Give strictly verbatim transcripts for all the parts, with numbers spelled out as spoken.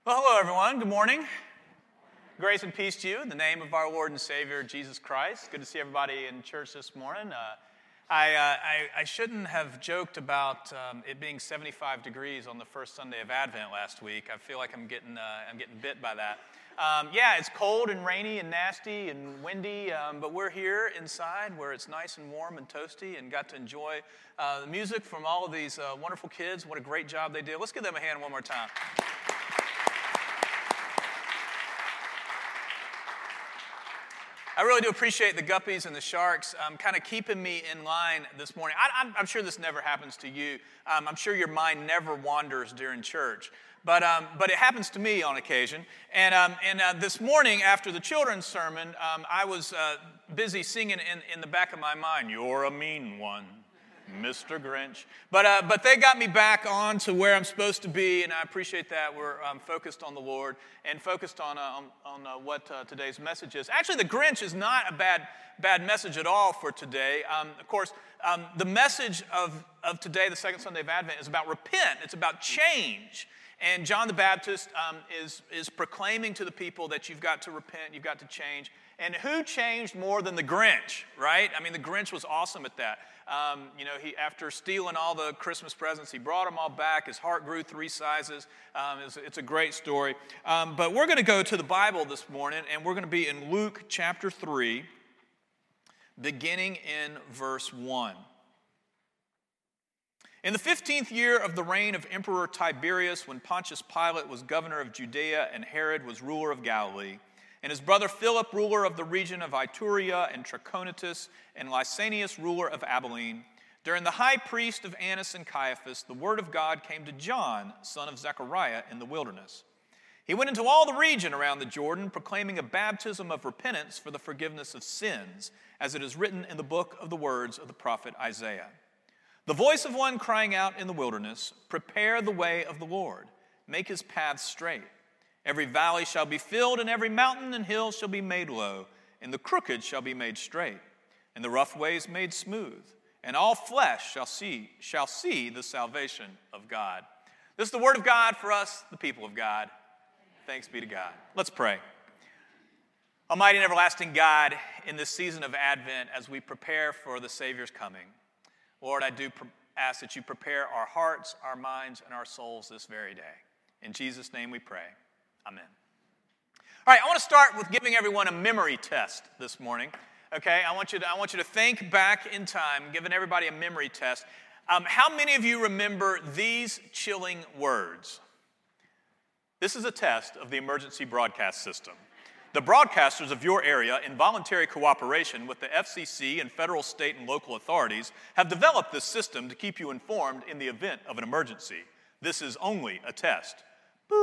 Well, hello, everyone. Good morning. Grace and peace to you in the name of our Lord and Savior, Jesus Christ. Good to see everybody in church this morning. Uh, I, uh, I, I shouldn't have joked about um, it being seventy-five degrees on the first Sunday of Advent last week. I feel like I'm getting, uh, I'm getting bit by that. Um, yeah, it's cold and rainy and nasty and windy, um, but we're here inside where it's nice and warm and toasty and got to enjoy uh, the music from all of these uh, wonderful kids. What a great job they did. Let's give them a hand one more time. I really do appreciate the Guppies and the Sharks um, kind of keeping me in line this morning. I, I'm, I'm sure this never happens to you. Um, I'm sure your mind never wanders during church. But um, but it happens to me on occasion. And um, and uh, this morning after the children's sermon, um, I was uh, busy singing in, in the back of my mind, "You're a mean one, Mister Grinch." But uh, but they got me back on to where I'm supposed to be, and I appreciate that. We're um, focused on the Lord and focused on uh, on, on uh, what uh, today's message is. Actually, the Grinch is not a bad bad message at all for today. Um, of course, um, the message of, of today, the second Sunday of Advent, is about repent. It's about change. And John the Baptist um, is, is proclaiming to the people that you've got to repent, you've got to change. And who changed more than the Grinch, right? I mean, the Grinch was awesome at that. Um, you know, he after stealing all the Christmas presents, he brought them all back. His heart grew three sizes. Um, it's, it's a great story. Um, but we're going to go to the Bible this morning, and we're going to be in Luke chapter three, beginning in verse one. In the fifteenth year of the reign of Emperor Tiberius, when Pontius Pilate was governor of Judea and Herod was ruler of Galilee, and his brother Philip, ruler of the region of Iturea and Trachonitis, and Lysanias, ruler of Abilene, during the high priest of Annas and Caiaphas, the word of God came to John, son of Zechariah, in the wilderness. He went into all the region around the Jordan, proclaiming a baptism of repentance for the forgiveness of sins, as it is written in the book of the words of the prophet Isaiah. The voice of one crying out in the wilderness, "Prepare the way of the Lord, make his paths straight. Every valley shall be filled, and every mountain and hill shall be made low, and the crooked shall be made straight, and the rough ways made smooth, and all flesh shall see, shall see the salvation of God." This is the word of God for us, the people of God. Thanks be to God. Let's pray. Almighty and everlasting God, in this season of Advent, as we prepare for the Savior's coming, Lord, I do ask that you prepare our hearts, our minds, and our souls this very day. In Jesus' name we pray. Amen. All right, I want to start with giving everyone a memory test this morning. Okay, I want you to, I want you to think back in time, giving everybody a memory test. Um, how many of you remember these chilling words? This is a test of the emergency broadcast system. The broadcasters of your area, in voluntary cooperation with the F C C and federal, state, and local authorities, have developed this system to keep you informed in the event of an emergency. This is only a test. Boo!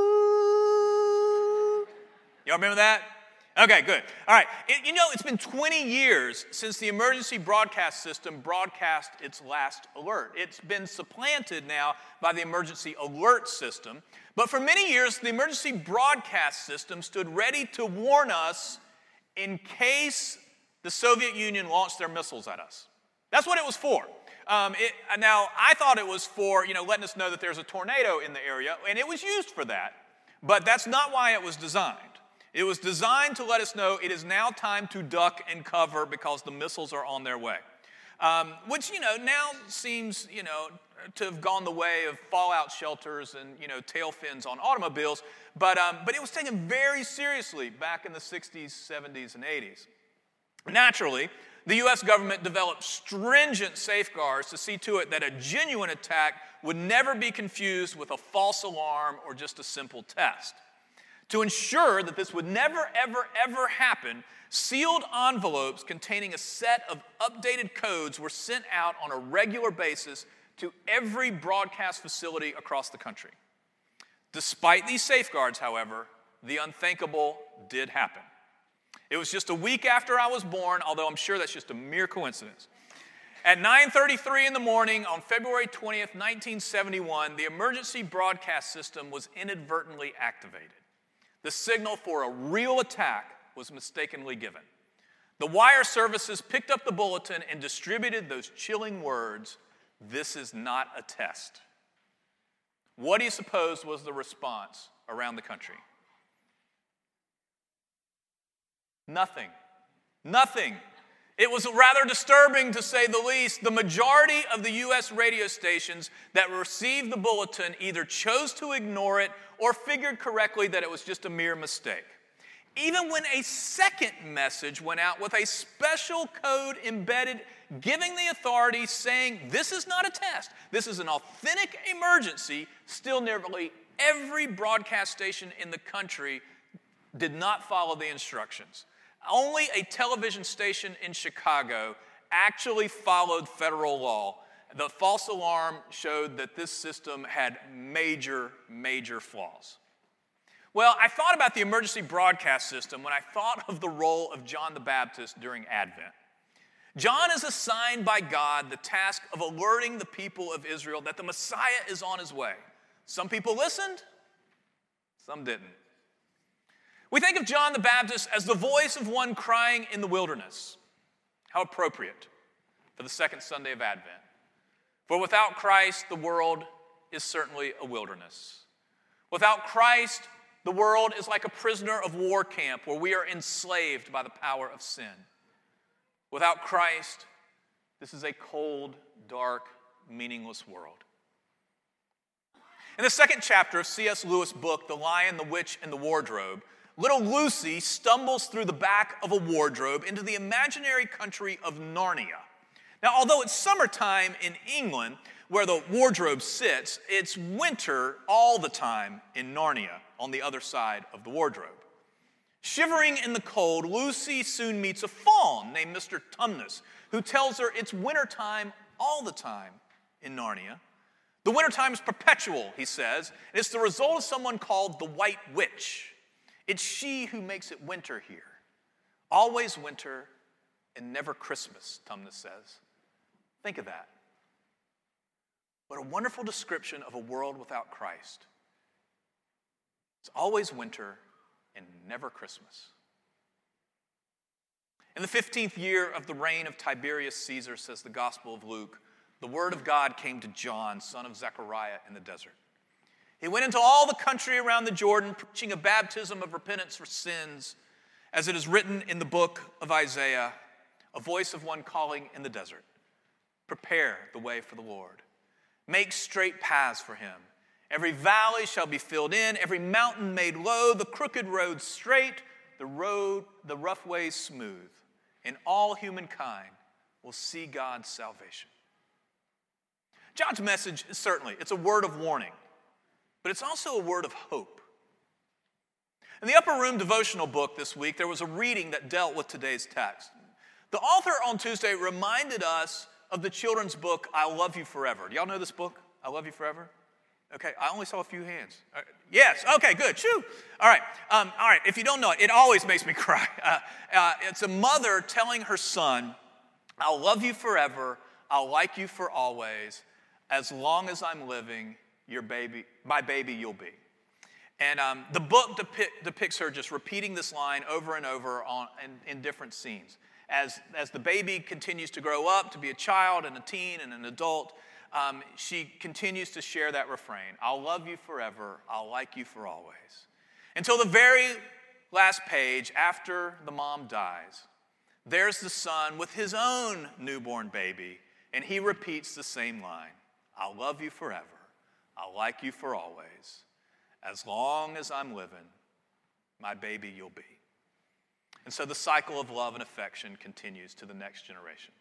Y'all remember that? Okay, good. All right. It, you know, it's been twenty years since the emergency broadcast system broadcast its last alert. It's been supplanted now by the emergency alert system. But for many years, the emergency broadcast system stood ready to warn us in case the Soviet Union launched their missiles at us. That's what it was for. Um, it, now, I thought it was for, you know, letting us know that there's a tornado in the area, and it was used for that. But that's not why it was designed. It was designed to let us know it is now time to duck and cover because the missiles are on their way. Um, which, you know, now seems, you know, to have gone the way of fallout shelters and, you know, tail fins on automobiles. But, um, but it was taken very seriously back in the sixties, seventies, and eighties. Naturally, the U S government developed stringent safeguards to see to it that a genuine attack would never be confused with a false alarm or just a simple test. To ensure that this would never, ever, ever happen, sealed envelopes containing a set of updated codes were sent out on a regular basis to every broadcast facility across the country. Despite these safeguards, however, the unthinkable did happen. It was just a week after I was born, although I'm sure that's just a mere coincidence. At nine thirty-three in the morning on February twentieth, nineteen seventy-one, the emergency broadcast system was inadvertently activated. The signal for a real attack was mistakenly given. The wire services picked up the bulletin and distributed those chilling words, "This is not a test." What do you suppose was the response around the country? Nothing. Nothing. It was rather disturbing, to say the least. The majority of the U S radio stations that received the bulletin either chose to ignore it or figured correctly that it was just a mere mistake. Even when a second message went out with a special code embedded, giving the authorities saying this is not a test, this is an authentic emergency, still nearly every broadcast station in the country did not follow the instructions. Only a television station in Chicago actually followed federal law. The false alarm showed that this system had major, major flaws. Well, I thought about the emergency broadcast system when I thought of the role of John the Baptist during Advent. John is assigned by God the task of alerting the people of Israel that the Messiah is on his way. Some people listened, some didn't. We think of John the Baptist as the voice of one crying in the wilderness. How appropriate for the second Sunday of Advent. For without Christ, the world is certainly a wilderness. Without Christ, the world is like a prisoner of war camp where we are enslaved by the power of sin. Without Christ, this is a cold, dark, meaningless world. In the second chapter of C S Lewis' book, The Lion, the Witch, and the Wardrobe, little Lucy stumbles through the back of a wardrobe into the imaginary country of Narnia. Now, although it's summertime in England, where the wardrobe sits, it's winter all the time in Narnia, on the other side of the wardrobe. Shivering in the cold, Lucy soon meets a faun named Mister Tumnus, who tells her it's wintertime all the time in Narnia. The wintertime is perpetual, he says, and it's the result of someone called the White Witch. It's she who makes it winter here. Always winter and never Christmas, Tumnus says. Think of that. What a wonderful description of a world without Christ. It's always winter and never Christmas. In the fifteenth year of the reign of Tiberius Caesar, says the Gospel of Luke, the word of God came to John, son of Zechariah, in the desert. He went into all the country around the Jordan, preaching a baptism of repentance for sins, as it is written in the book of Isaiah, a voice of one calling in the desert, prepare the way for the Lord. Make straight paths for him. Every valley shall be filled in, every mountain made low, the crooked road straight, the road, the rough ways smooth. And all humankind will see God's salvation. John's message, certainly, it's a word of warning, but it's also a word of hope. In the Upper Room devotional book this week, there was a reading that dealt with today's text. The author on Tuesday reminded us of the children's book, I Love You Forever. Do y'all know this book, I Love You Forever? Okay, I only saw a few hands. Right. Yes, okay, good, shoo. All right, um, all right, if you don't know it, it always makes me cry. Uh, uh, it's a mother telling her son, I'll love you forever, I'll like you for always, as long as I'm living, your baby, my baby you'll be. And um, the book depict, depicts her just repeating this line over and over on, in, in different scenes. As, as the baby continues to grow up to be a child and a teen and an adult, um, she continues to share that refrain, I'll love you forever, I'll like you for always. Until the very last page, after the mom dies, there's the son with his own newborn baby, and he repeats the same line, I'll love you forever, I'll like you for always. As long as I'm living, my baby you'll be. And so the cycle of love and affection continues to the next generation.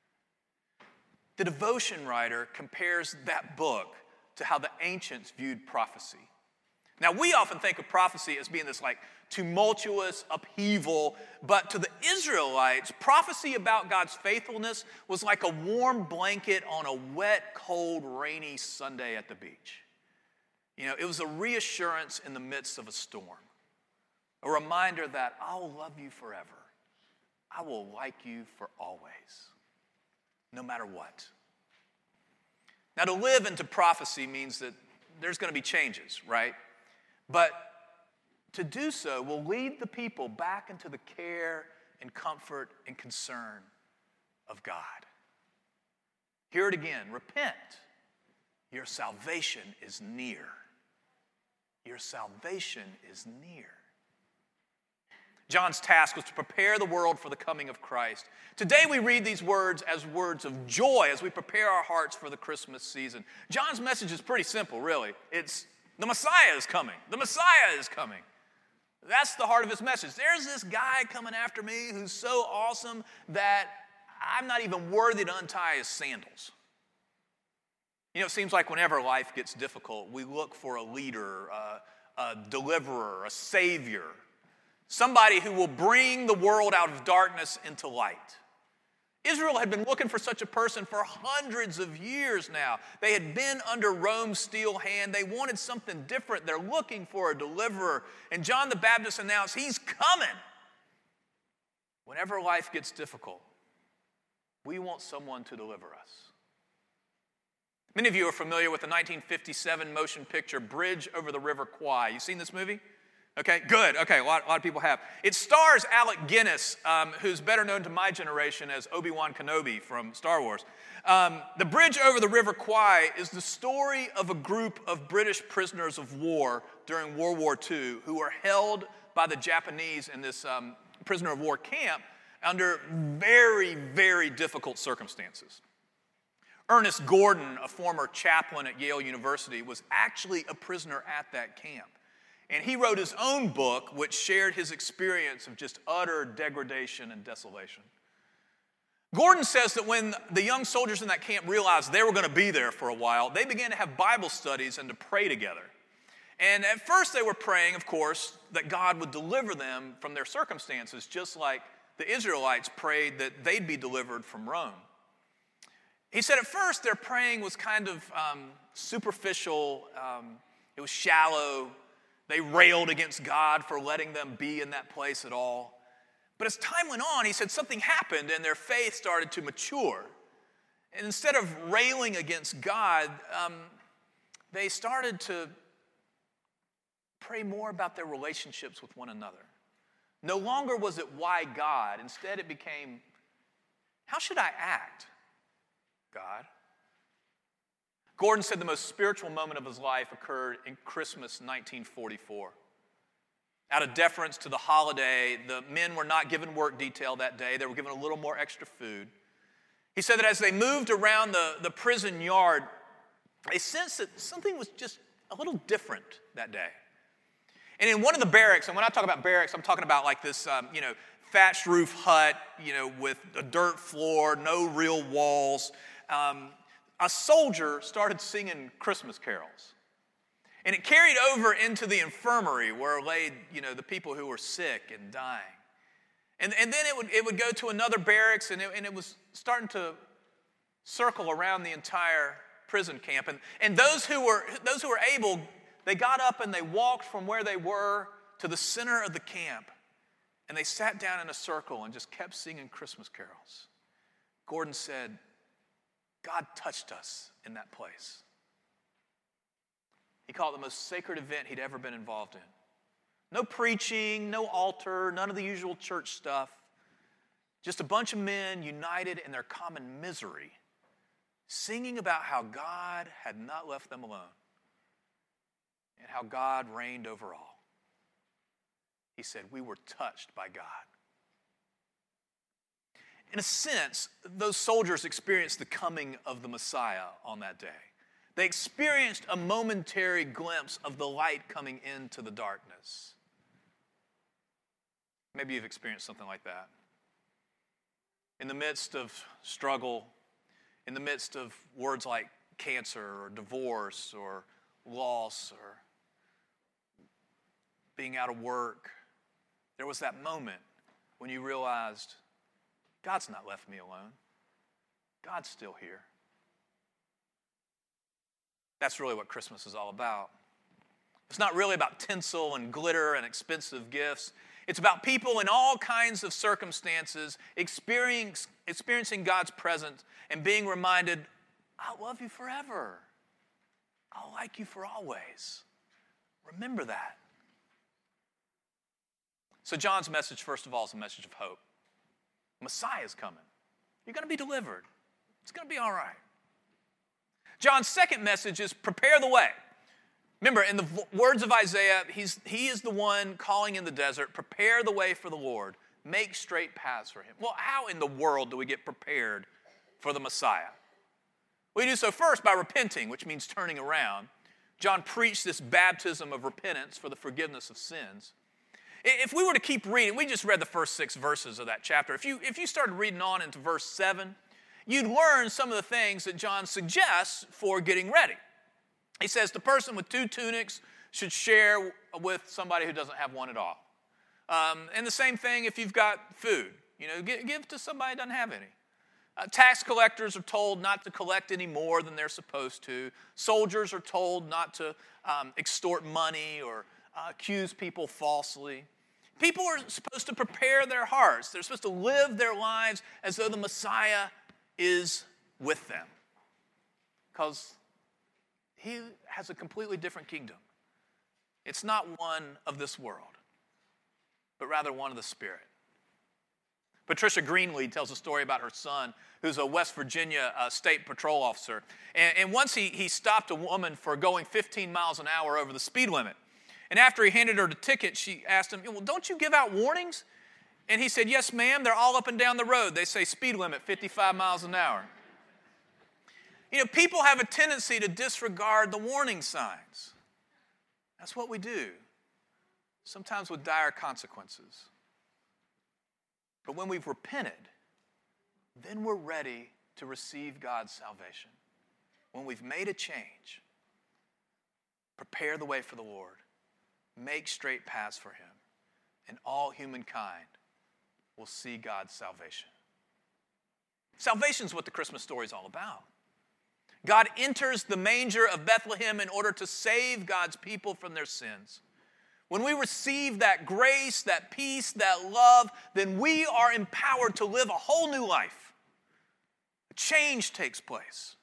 The devotion writer compares that book to how the ancients viewed prophecy. Now, we often think of prophecy as being this like tumultuous upheaval, but to the Israelites, prophecy about God's faithfulness was like a warm blanket on a wet, cold, rainy Sunday at the beach. You know, it was a reassurance in the midst of a storm. A reminder that I'll love you forever. I will like you for always, no matter what. Now, to live into prophecy means that there's going to be changes, right? But to do so will lead the people back into the care and comfort and concern of God. Hear it again. Repent. Your salvation is near. your salvation is near. John's task was to prepare the world for the coming of Christ. Today we read these words as words of joy as we prepare our hearts for the Christmas season. John's message is pretty simple, really. It's the Messiah is coming. The Messiah is coming. That's the heart of his message. There's this guy coming after me who's so awesome that I'm not even worthy to untie his sandals. You know, it seems like whenever life gets difficult, we look for a leader, a, a deliverer, a savior, somebody who will bring the world out of darkness into light. Israel had been looking for such a person for hundreds of years now. They had been under Rome's steel hand. They wanted something different. They're looking for a deliverer. And John the Baptist announced, he's coming. Whenever life gets difficult, we want someone to deliver us. Many of you are familiar with the nineteen fifty-seven motion picture Bridge Over the River Kwai. You seen this movie? Okay, good. Okay, a lot, a lot of people have. It stars Alec Guinness, um, who's better known to my generation as Obi-Wan Kenobi from Star Wars. Um, the Bridge Over the River Kwai is the story of a group of British prisoners of war during World War Two who were held by the Japanese in this um, prisoner of war camp under very, very difficult circumstances. Ernest Gordon, a former chaplain at Yale University, was actually a prisoner at that camp. And he wrote his own book, which shared his experience of just utter degradation and desolation. Gordon says that when the young soldiers in that camp realized they were going to be there for a while, they began to have Bible studies and to pray together. And at first they were praying, of course, that God would deliver them from their circumstances, just like the Israelites prayed that they'd be delivered from Rome. He said at first their praying was kind of um, superficial, um, it was shallow. They railed against God for letting them be in that place at all. But as time went on, he said something happened and their faith started to mature. And instead of railing against God, um, they started to pray more about their relationships with one another. No longer was it, why God? Instead it became, how should I act, God? Gordon said the most spiritual moment of his life occurred in Christmas nineteen forty-four. Out of deference to the holiday, the men were not given work detail that day. They were given a little more extra food. He said that as they moved around the, the prison yard, they sensed that something was just a little different that day. And in one of the barracks, and when I talk about barracks, I'm talking about like this, um, you know, thatched roof hut, you know, with a dirt floor, no real walls. Um, a soldier started singing Christmas carols. And it carried over into the infirmary where laid, you know, the people who were sick and dying. And, and then it would, it would go to another barracks, and it, and it was starting to circle around the entire prison camp. And, and those who were those who were able, they got up and they walked from where they were to the center of the camp. And they sat down in a circle and just kept singing Christmas carols. Gordon said, God touched us in that place. He called it the most sacred event he'd ever been involved in. No preaching, no altar, none of the usual church stuff. Just a bunch of men united in their common misery, singing about how God had not left them alone and how God reigned over all. He said, we were touched by God. In a sense, those soldiers experienced the coming of the Messiah on that day. They experienced a momentary glimpse of the light coming into the darkness. Maybe you've experienced something like that. In the midst of struggle, in the midst of words like cancer or divorce or loss or being out of work, there was that moment when you realized, God's not left me alone. God's still here. That's really what Christmas is all about. It's not really about tinsel and glitter and expensive gifts. It's about people in all kinds of circumstances experience, experiencing God's presence and being reminded, I love you forever. I'll like you for always. Remember that. So John's message, first of all, is a message of hope. Messiah is coming. You're going to be delivered. It's going to be all right. John's second message is prepare the way. Remember, in the words of Isaiah, he's, he is the one calling in the desert, prepare the way for the Lord, make straight paths for him. Well, how in the world do we get prepared for the Messiah? We do so first by repenting, which means turning around. John preached this baptism of repentance for the forgiveness of sins. If we were to keep reading, we just read the first six verses of that chapter. If you, if you started reading on into verse seven, you'd learn some of the things that John suggests for getting ready. He says the person with two tunics should share with somebody who doesn't have one at all. Um, and the same thing if you've got food. You know, give, give to somebody who doesn't have any. Uh, tax collectors are told not to collect any more than they're supposed to. Soldiers are told not to um, extort money or uh, accuse people falsely. People are supposed to prepare their hearts. They're supposed to live their lives as though the Messiah is with them. Because he has a completely different kingdom. It's not one of this world, but rather one of the Spirit. Patricia Greenlead tells a story about her son, who's a West Virginia uh, state patrol officer. And, and once he, he stopped a woman for going fifteen miles an hour over the speed limit. And after he handed her the ticket, she asked him, well, don't you give out warnings? And he said, yes, ma'am, they're all up and down the road. They say speed limit, fifty-five miles an hour. You know, people have a tendency to disregard the warning signs. That's what we do, sometimes with dire consequences. But when we've repented, then we're ready to receive God's salvation. When we've made a change, prepare the way for the Lord, make straight paths for him, and all humankind will see God's salvation. Salvation is what the Christmas story is all about. God enters the manger of Bethlehem in order to save God's people from their sins. When we receive that grace, that peace, that love, then we are empowered to live a whole new life. A change takes place.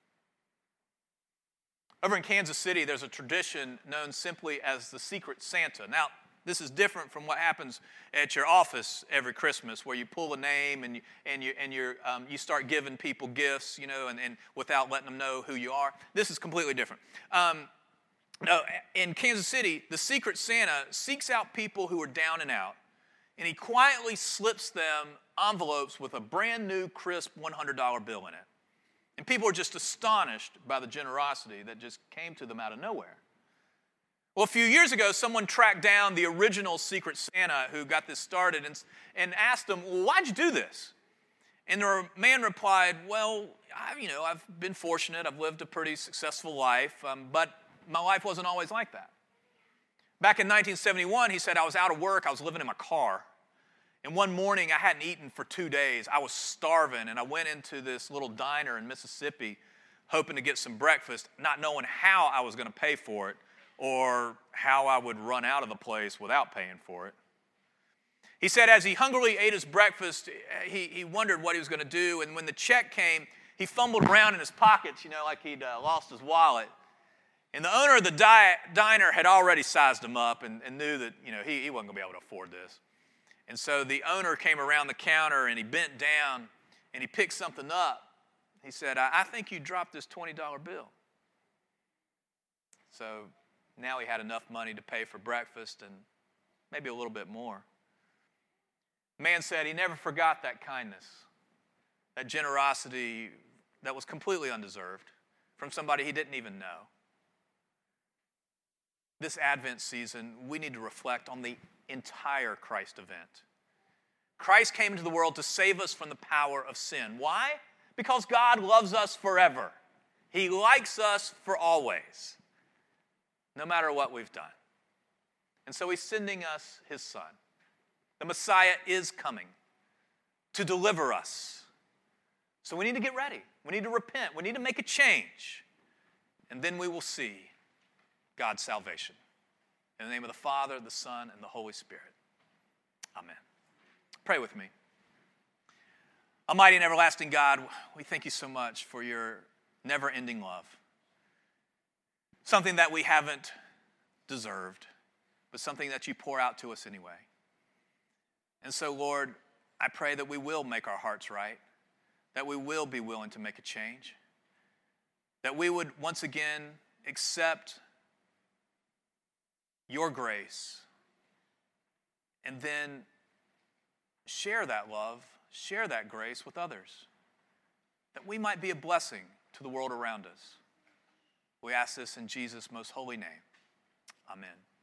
Over in Kansas City, there's a tradition known simply as the Secret Santa. Now, this is different from what happens at your office every Christmas, where you pull a name and you and you and you um, you start giving people gifts, you know, and, and without letting them know who you are. This is completely different. Um, no, in Kansas City, the Secret Santa seeks out people who are down and out, and he quietly slips them envelopes with a brand new, crisp one hundred dollar bill in it. And people are just astonished by the generosity that just came to them out of nowhere. Well, a few years ago, someone tracked down the original Secret Santa who got this started and, and asked him, well, why'd you do this? And the man replied, well, I, you know, I've been fortunate. I've lived a pretty successful life, um, but my life wasn't always like that. Back in nineteen seventy-one, he said, I was out of work. I was living in my car. And one morning, I hadn't eaten for two days. I was starving, and I went into this little diner in Mississippi hoping to get some breakfast, not knowing how I was going to pay for it or how I would run out of the place without paying for it. He said as he hungrily ate his breakfast, he, he wondered what he was going to do, and when the check came, he fumbled around in his pockets, you know, like he'd uh, lost his wallet. And the owner of the di- diner had already sized him up and, and knew that, you know, he, he wasn't going to be able to afford this. And so the owner came around the counter and he bent down and he picked something up. He said, I, I think you dropped this twenty dollar bill. So now he had enough money to pay for breakfast and maybe a little bit more. The man said he never forgot that kindness, that generosity that was completely undeserved from somebody he didn't even know. This Advent season, we need to reflect on the entire Christ event. Christ came into the world to save us from the power of sin. Why? Because God loves us forever. He likes us for always, no matter what we've done. And so he's sending us his Son. The Messiah is coming to deliver us. So we need to get ready. We need to repent. We need to make a change. And then we will see God's salvation. In the name of the Father, the Son, and the Holy Spirit. Amen. Pray with me. Almighty and everlasting God, we thank you so much for your never-ending love. Something that we haven't deserved, but something that you pour out to us anyway. And so, Lord, I pray that we will make our hearts right, that we will be willing to make a change, that we would once again accept your grace, and then share that love, share that grace with others, that we might be a blessing to the world around us. We ask this in Jesus' most holy name. Amen.